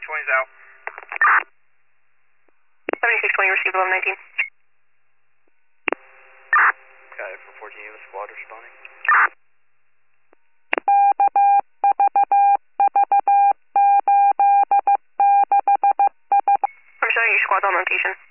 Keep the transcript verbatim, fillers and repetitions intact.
twenty's out. seventy-six twenty, received eleven nineteen. Got it from fourteen, you have a squad responding. I'm showing your squad's on location.